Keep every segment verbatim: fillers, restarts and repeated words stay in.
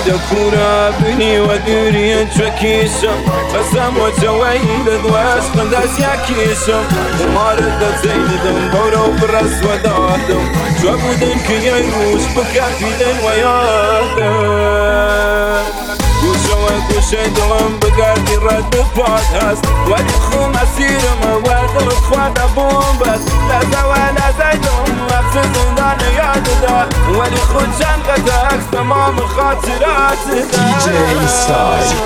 دكورة بني ودوري تشكيشم قسم وجويل دواش قنداس ياكيشم ومارد زين دنبورو برس ودادم جوابودن كي يروش بكافيدن ويادم وشوى كوشي دوام بقاردي رد بودهاست ودخو مسير مواد الخوات بومبس لا زوا لا زيدهم أفسد زندان ياددا ولي خود شنقتك تمام خاطرات دا دي جي ستايل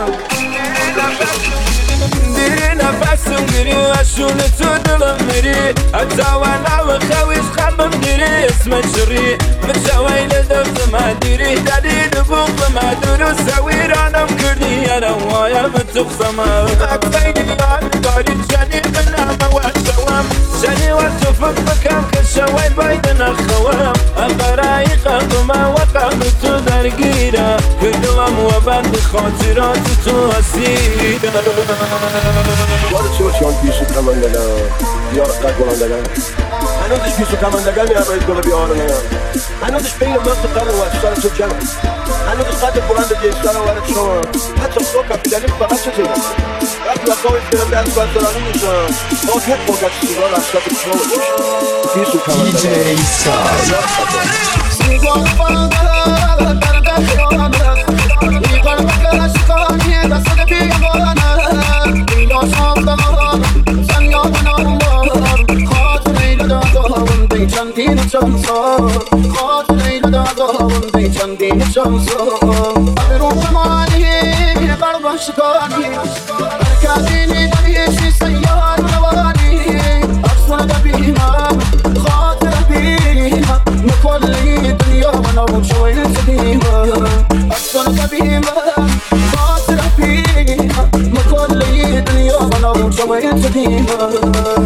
ديري نفسم ديري أشون تدلم مري أتوانا وخويش خبم ديري اسمك شري متشوي لدفت ما ديري دادي دبوق ما دورو سويرانا مكردي أنا وايا متقسما أكفيني لان داري جاني منا مواد شوام جاني واتفق بكام كشوي بايدن الخوام أقرايق أقما وقام تدرقيرا كلهم وبند خاطرات تو أسيرا وارد شو شون پیشو کماندگان بیار قد بلندگان هنوزش پیشو کماندگان میرم باید گل بیارن هنوزش بین مست قرن و اشتار چه جمع هنوزش قد بلند جیشتر وارد شما حتی خود کپیتالی فقط چه جمع وقتی وقتی برم درس باید دلانی میشم باکت باکت سیگار اشتار شما پیشو دي کماندگان جي ستايل سیگار بلندگان درد خیانت ایقار بکر اشکانی دست بیگانه sen yanarım var Hatun eyle dağım deyken dini çamsın Hatun eyle dağım deyken dini çamsın Abi ruhum aleyhim yine karbaşıkani Erkadini demişi seyyar mevani Aksana da bilmem Hatun bilmem Mekolli dünya bana bu şöyle sedimem Aksana da bilmem Hatun bilmem Mekolli dünya bana bu şöyle sedimem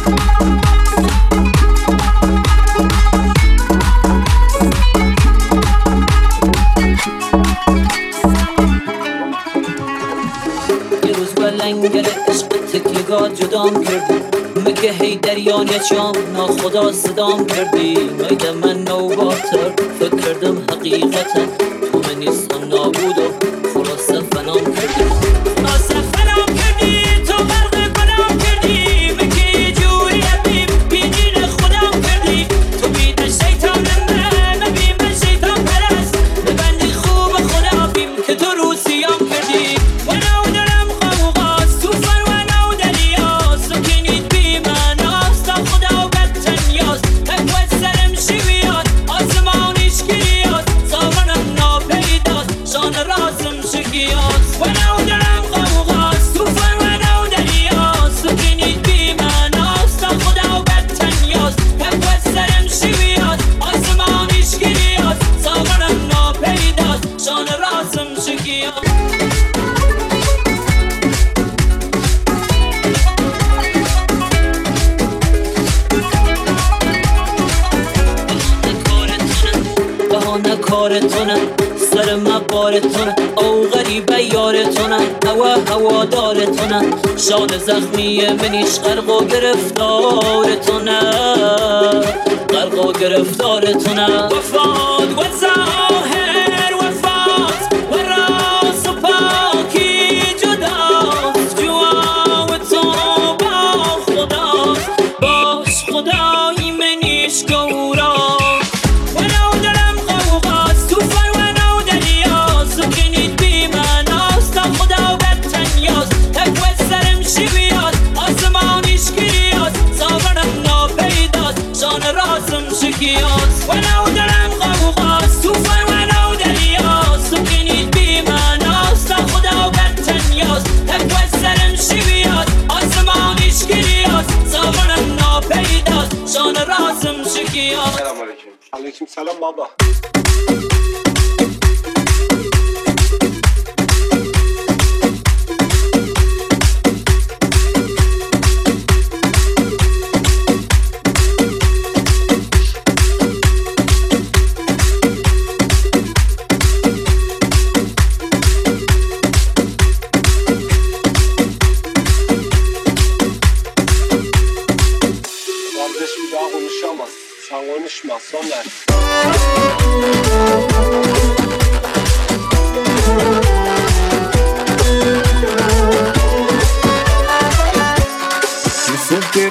لنگر عشق تکیگاه جدام کردی مگه هی دریان یا چام ناخدا صدام کردی میده من نوباتر فکر کردم حقیقتا تو من نیستم نابود و خلاصه فنام کردی خلاصه فنام کردی تو غرق گنام کردی مگه جوری بیم بیدین خودم کردی تو بیده شیطان من بی من شیطان پرست ببندی خوب خدا بیم که تو رو سیام کردی کارتونه سر مبارتونه او غریبه یارتونه هوا هوا دارتونه شان زخمی منیش غرق و گرفتارتونه غرق و گرفتارتونه وفاد و ظاهر وفات و راست و پاکی جداست جوا و تو با خداست باش خدای منیش گورا ولو دلم غوغاست توفان ولو دریاست تو کنید بی من آست خدا و بدتنیاست تکوز سرم شویاد آسمانیش گریاست زبانم ناپیداست شان رازم شکیاست. سلام علیکم. علیکم سلام بابا. Sen konuşma, son ver.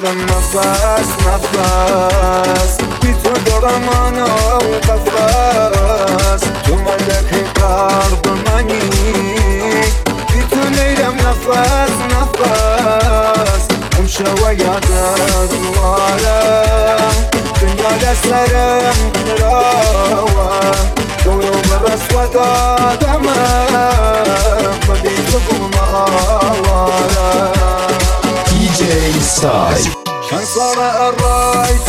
دلم نفس نفس بی تو دارم انا و قفص تو ملک قلب منی بی تو نیرم نفس نفس اون شوه یادت موالم دنیا لسرم کراوه دورو برس و دادمم بدی تو بماوالم دي جي سايد شان صار الراي